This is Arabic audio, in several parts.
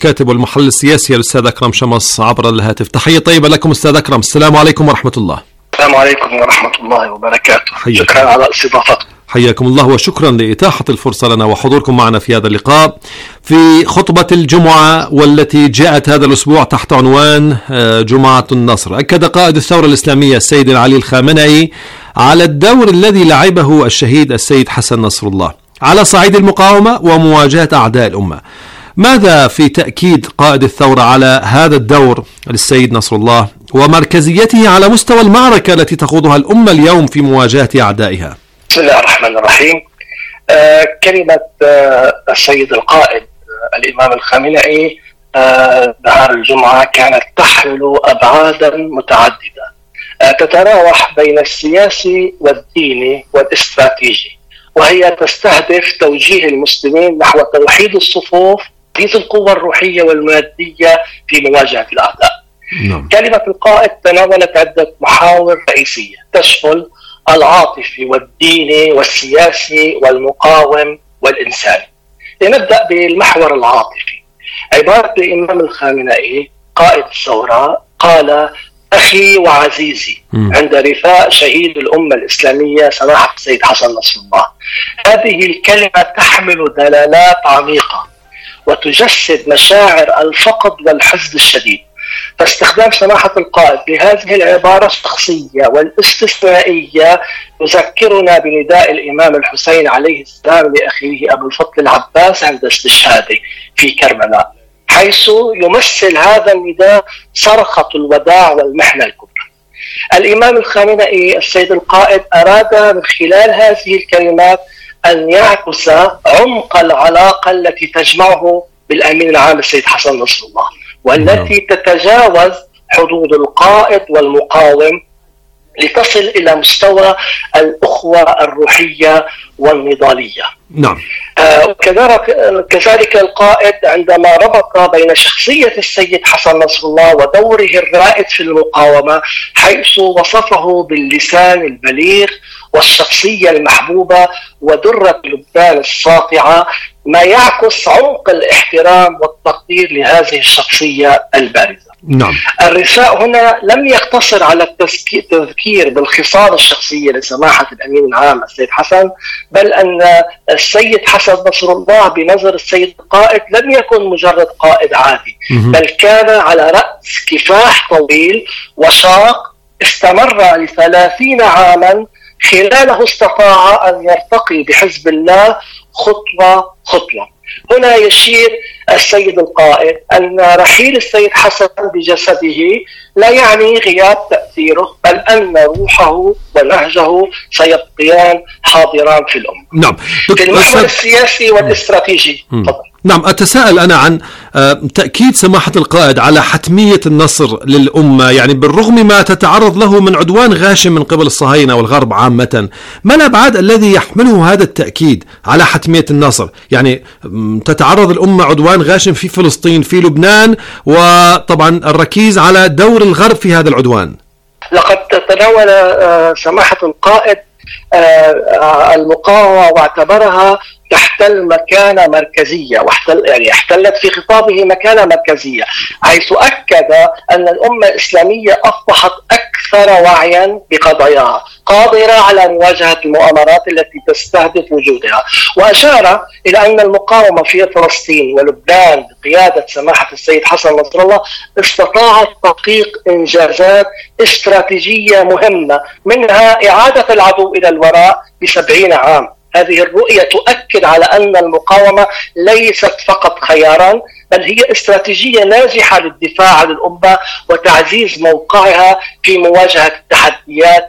الكاتب والمحلل السياسي الأستاذ أكرم شمس عبر الهاتف. تحية طيبة لكم أستاذ أكرم، السلام عليكم ورحمة الله. السلام عليكم ورحمة الله وبركاته. شكرا على استضافتكم. حياكم الله وشكرا لإتاحة الفرصة لنا وحضوركم معنا في هذا اللقاء في خطبة الجمعة والتي جاءت هذا الأسبوع تحت عنوان جمعة النصر. أكد قائد الثورة الإسلامية السيد علي الخامنئي على الدور الذي لعبه الشهيد السيد حسن نصر الله على صعيد المقاومة ومواجهة أعداء الأمة. ماذا في تأكيد قائد الثورة على هذا الدور للسيد نصر الله ومركزيته على مستوى المعركة التي تخوضها الأمة اليوم في مواجهة أعدائها؟ بسم الله الرحمن الرحيم. كلمة السيد القائد الإمام الخامنئي نهار الجمعة كانت تحمل أبعادا متعددة تتراوح بين السياسي والديني والاستراتيجي، وهي تستهدف توجيه المسلمين نحو توحيد الصفوف، تزيد القوة الروحية والمادية في مواجهة الأعداء. كلمة القائد تناولت عدة محاور رئيسية تشمل العاطفي والديني والسياسي والمقاوم والإنساني. لنبدأ بالمحور العاطفي. عبارة الإمام الخامنئي قائد الثورة قال: أخي وعزيزي عند رثاء شهيد الأمة الإسلامية سماحة السيد حسن نصر الله. هذه الكلمة تحمل دلالات عميقة وتجسد مشاعر الفقد والحزن الشديد، فاستخدام سماحة القائد لهذه العبارة الشخصية والاستثنائية يذكرنا بنداء الإمام الحسين عليه السلام لأخيه أبو الفضل العباس عند استشهاده في كربلاء، حيث يمثل هذا النداء صرخة الوداع والمحنة الكبرى. الإمام الخامنئي السيد القائد أراد من خلال هذه الكلمات أن يعكس عمق العلاقة التي تجمعه بالأمين العام السيد حسن نصر الله، والتي تتجاوز حدود القائد والمقاوم لتصل إلى مستوى الأخوة الروحية والنضالية. نعم. كذلك القائد عندما ربط بين شخصية السيد حسن نصر الله ودوره الرائد في المقاومة، حيث وصفه باللسان البليغ والشخصية المحبوبة ودرة لبنان الساطعة، ما يعكس عمق الاحترام والتقدير لهذه الشخصية البارزة. نعم. الرثاء هنا لم يقتصر على التذكير بالخصال الشخصية لسماحة الأمين العام السيد حسن، بل أن السيد حسن نصر الله بنظر السيد القائد لم يكن مجرد قائد عادي، بل كان على رأس كفاح طويل وشاق استمر ل30 عاما، خلاله استطاع أن يرتقي بحزب الله خطوة خطوة. هنا يشير السيد القائد أن رحيل السيد حسن بجسده لا يعني غياب تأثيره، بل أن روحه ونهجه سيبقيان حاضران في الأمة. نعم. في المحور السياسي والاستراتيجي. نعم، أتساءل أنا عن تأكيد سماحة القائد على حتمية النصر للأمة، يعني بالرغم ما تتعرض له من عدوان غاشم من قبل الصهاينة والغرب عامة، ما الأبعاد الذي يحمله هذا التأكيد على حتمية النصر؟ يعني تتعرض الأمة عدوان غاشم في فلسطين، في لبنان، وطبعا الركيز على دور الغرب في هذا العدوان. لقد تناول سماحة القائد المقاومة واعتبرها تحتل مكانة مركزية، احتلت في خطابه مكانة مركزية، حيث أكد أن الأمة الإسلامية أصبحت أكثر وعيا بقضاياها، قادرة على مواجهة المؤامرات التي تستهدف وجودها، وأشار إلى أن المقاومة في فلسطين ولبنان بقيادة سماحة السيد حسن نصر الله استطاعت تحقيق إنجازات استراتيجية مهمة، منها إعادة العدو إلى الوراء ب70 عام. هذه الرؤية تؤكد على أن المقاومة ليست فقط خيارا، بل هي استراتيجية ناجحة للدفاع عن الأمة وتعزيز موقعها في مواجهة التحديات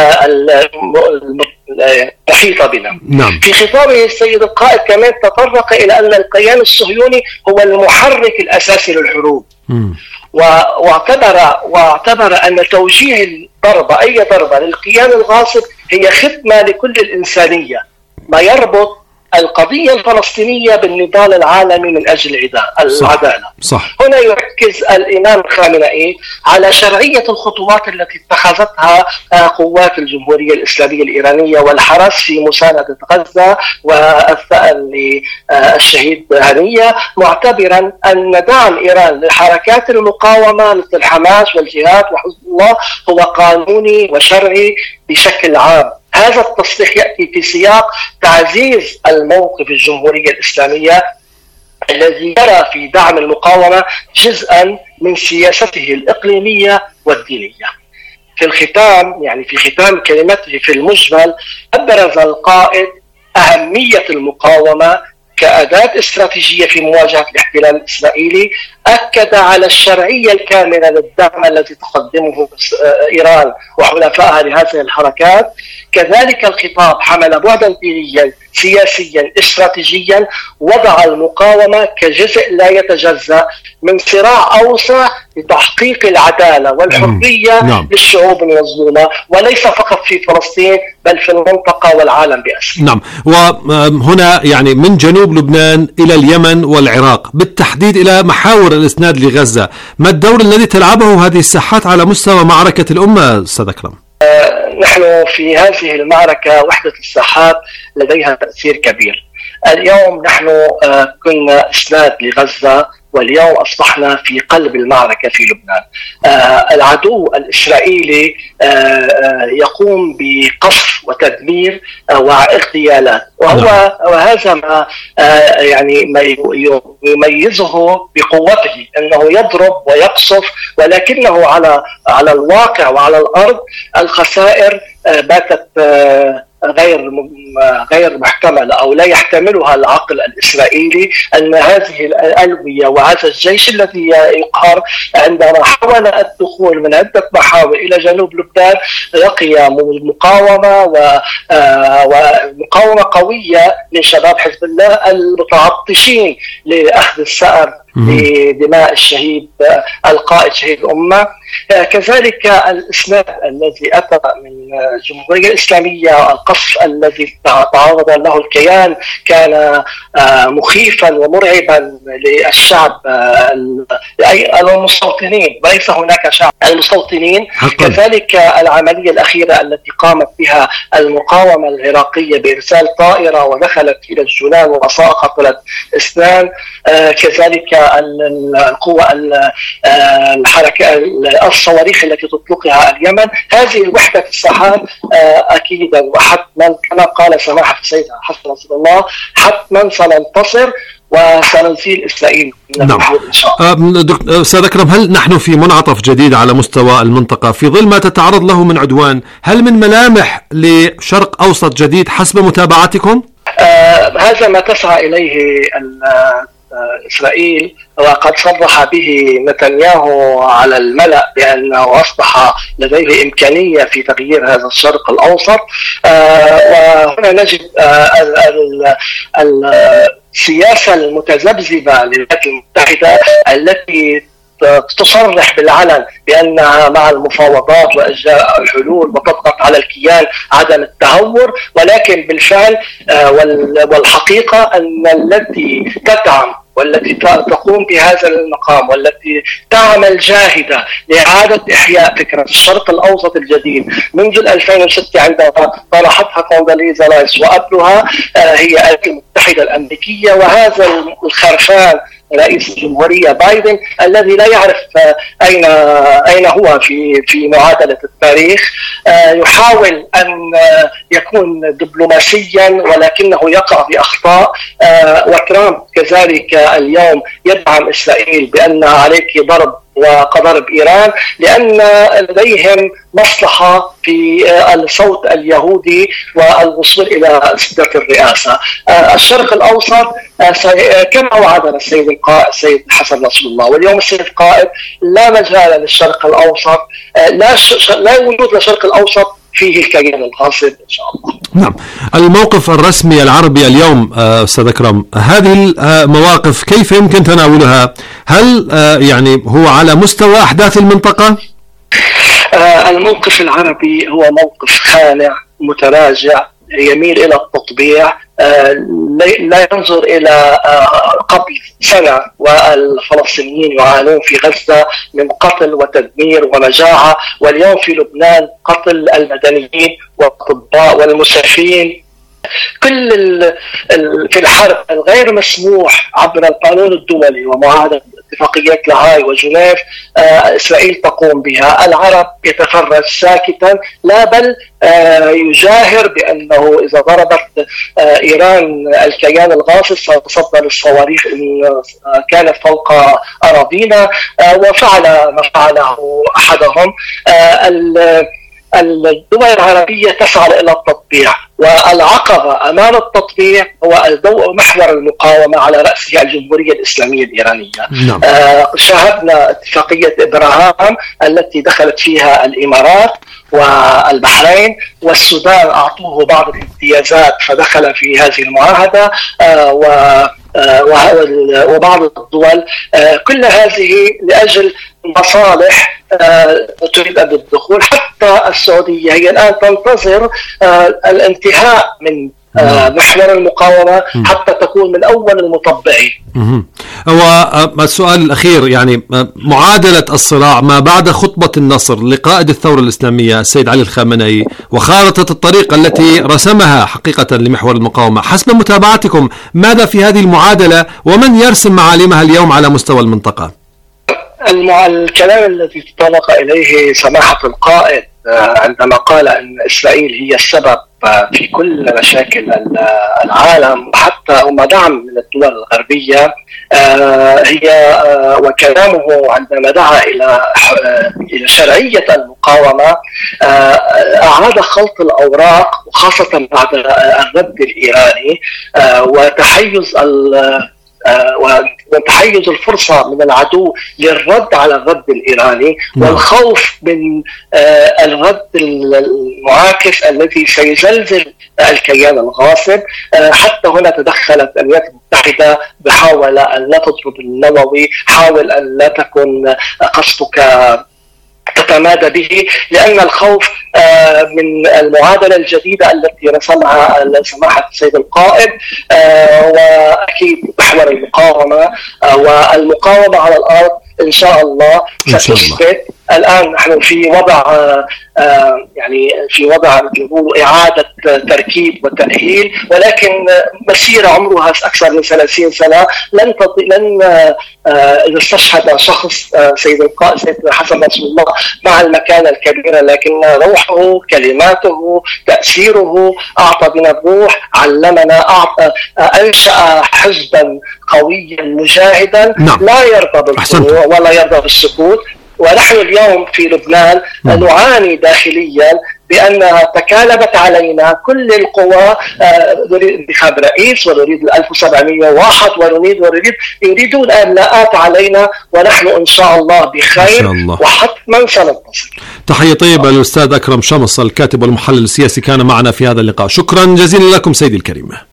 المحيطة بنا. نعم. في خطابه السيد القائد كمان تطرق إلى أن الكيان الصهيوني هو المحرك الأساسي للحروب، واعتبر أن توجيه الضربة، أي ضربة للكيان الغاصب، هي خدمة لكل الإنسانية، ما يربط القضية الفلسطينية بالنضال العالمي من أجل العدالة. صح. هنا يركز الإمام الخامنئي على شرعية الخطوات التي اتخذتها قوات الجمهورية الإسلامية الإيرانية والحرس في مساندة غزة والثأر للشهيد هنية، معتبرا أن دعم إيران لحركات المقاومة مثل حماس والجهاد وحزب الله هو قانوني وشرعي بشكل عام. هذا التصريح يأتي في سياق تعزيز الموقف الجمهورية الإسلامية الذي يرى في دعم المقاومة جزءا من سياسته الإقليمية والدينية. في الختام، يعني في ختام كلمته في المجمل، أبرز القائد أهمية المقاومة كأداة استراتيجية في مواجهة الاحتلال الإسرائيلي، أكد على الشرعية الكاملة للدعم الذي تقدمه إيران وحلفائها لهذه الحركات. كذلك الخطاب حمل بعدا دينيا سياسيا استراتيجيا، وضع المقاومة كجزء لا يتجزأ من صراع أوسع لتحقيق العدالة والحرية للشعوب المظلومة، وليس فقط في فلسطين بل في المنطقة والعالم بأسره. نعم، وهنا يعني من جنوب لبنان إلى اليمن والعراق بالتحديد إلى محاور الإسناد لغزة، ما الدور الذي تلعبه هذه الساحات علعلى مستوى معركة الأمة أستاذ أكرم؟ نحن في هذه المعركة وحدة الساحات لديها تأثير كبير. اليوم نحن كنا إسناد لغزة، واليوم أصبحنا في قلب المعركة في لبنان. العدو الإسرائيلي يقوم بقصف وتدمير واغتيالات، وهذا ما يعني ما يميزه بقوته، أنه يضرب ويقصف، ولكنه على الواقع وعلى الأرض الخسائر باتت غير محتملة أو لا يحتملها العقل الإسرائيلي. أن هذه الألوية وهذا الجيش الذي يقهر عندما حاول الدخول من عدة محاور إلى جنوب لبنان لقي مقاومة ومقاومة قوية من شباب حزب الله المتعطشين لأخذ الثأر لدماء الشهيد القائد شهيد الأمة. كذلك الإسناد الذي أتى من الجمهورية الإسلامية، القصف الذي تعرض له الكيان كان مخيفا ومرعبا للشعب المستوطنين، وليس هناك شعب، المستوطنين. كذلك العملية الأخيرة التي قامت بها المقاومة العراقية بإرسال طائرة ودخلت إلى الجولان وقتلت 2. كذلك القوة الحركة الصواريخ التي تطلقها اليمن. هذه وحدة الساحات أكيدا وحتما كما قال سماحة السيد حسن نصر الله، حتما سننتصر وسنزيل إسرائيل. نعم. أستاذ أكرم، هل نحن في منعطف جديد على مستوى المنطقة في ظل ما تتعرض له من عدوان؟ هل من ملامح لشرق أوسط جديد حسب متابعتكم؟ هذا ما تسعى إليه إسرائيل، وقد صرح به نتنياهو على الملأ بأنه أصبح لديه إمكانية في تغيير هذا الشرق الأوسط. وهنا نجد السياسة المتذبذبة للولايات المتحدة التي تصرح بالعلن بأنها مع المفاوضات وإجراء الحلول وتضغط على الكيان عدم التهور، ولكن بالفعل والحقيقة أن التي تدعم والتي تقوم بهذا المقام والتي تعمل جاهدة لإعادة إحياء فكرة الشرق الأوسط الجديد منذ 2006 عندما طرحتها كونداليزا رايس وقبلها هي الولايات المتحدة الأمريكية، وهذا الخرفان رئيس الجمهورية بايدن الذي لا يعرف أين هو في معادلة التاريخ. يحاول أن يكون دبلوماسيا ولكنه يقع بأخطاء. وترامب كذلك اليوم يدعم إسرائيل بأن عليك ضرب وقضرب إيران، لأن لديهم مصلحة في الصوت اليهودي والوصول إلى سدة الرئاسة. الشرق الأوسط كما وعدنا السيد حسن نصر الله، واليوم السيد القائد، لا مجال للشرق الأوسط، لا وجود للشرق الأوسط فيه الكيان الغاصب إن شاء الله. نعم. الموقف الرسمي العربي اليوم أستاذ أكرم، هذه المواقف كيف يمكن تناولها؟ هل يعني هو على مستوى أحداث المنطقة؟ الموقف العربي هو موقف خانع متراجع يميل إلى التطبيع لا ينظر إلى قبل سنة والفلسطينيين يعانون في غزة من قتل وتدمير ومجاعة، واليوم في لبنان قتل المدنيين والأطباء والمسعفين. كل في الحرب الغير مسموح عبر القانون الدولي ومعاهدة اتفاقيات لاهاي وجنيف إسرائيل تقوم بها. العرب يتفرج ساكتا، لا بل يجاهر بأنه إذا ضربت إيران الكيان الغاصب ستصدر الصواريخ إن كانت فوق أراضينا، وفعل ما فعله أحدهم. الدول العربية تسعى إلى التطبيع، والعقبة أمام التطبيع هو محور المقاومة على رأسها الجمهورية الإسلامية الإيرانية. نعم. شاهدنا اتفاقية إبراهام التي دخلت فيها الإمارات والبحرين والسودان، أعطوه بعض الامتيازات فدخل في هذه المعاهدة، وبعض الدول. كل هذه لأجل مصالح تريد الدخول. حتى السعودية هي الآن تنتظر الانتهاء من محور المقاومة حتى تكون من أول المطبعين. والسؤال الأخير، يعني معادلة الصراع ما بعد خطبة النصر لقائد الثورة الإسلامية السيد علي الخامنئي وخارطة الطريق التي رسمها حقيقة لمحور المقاومة، حسب متابعتكم ماذا في هذه المعادلة ومن يرسم معالمها اليوم على مستوى المنطقة؟ الكلام الذي تطرق إليه سماحة القائد عندما قال أن إسرائيل هي السبب في كل مشاكل العالم حتى وما دعم من الدول الغربية، هي وكلامه عندما دعا إلى شرعية المقاومة أعاد خلط الأوراق، وخاصة بعد الرد الإيراني وتحيز الفرصة من العدو للرد على الرد الإيراني، والخوف من الرد المعاكس الذي سيزلزل الكيان الغاصب. حتى هنا تدخلت الولايات المتحدة بحاول أن لا تضرب النووي، حاول أن لا تكن قصدك تتمادى به، لأن الخوف من المعادلة الجديدة التي رسمها سماحة السيد القائد، وأكيد محور المقاومة والمقاومة على الأرض إن شاء الله ستثبت. الآن نحن في وضع في وضع إعادة تركيب وتأهيل، ولكن مسيرة عمرها أكثر من 30 سنة لن إذا استشهد شخص سيد القائد سيد حسن نصر الله مع المكانة الكبيرة، لكن روحه، كلماته، تأثيره أعطى بنا الروح، علمنا، أنشأ حزبا قويا مجاهدا لا يرضى بالخضوع ولا يرضى بالسكوت. ونحن اليوم في لبنان نعاني داخليا بأنها تكالبت علينا كل القوى، نريد انتخاب رئيس ونريد 1701 يريدون إملاءات علينا، ونحن إن شاء الله بخير وحتما سننتصر. تحية طيبة للأستاذ أكرم شمص الكاتب والمحلل السياسي كان معنا في هذا اللقاء. شكرا جزيلا لكم سيدي الكريم.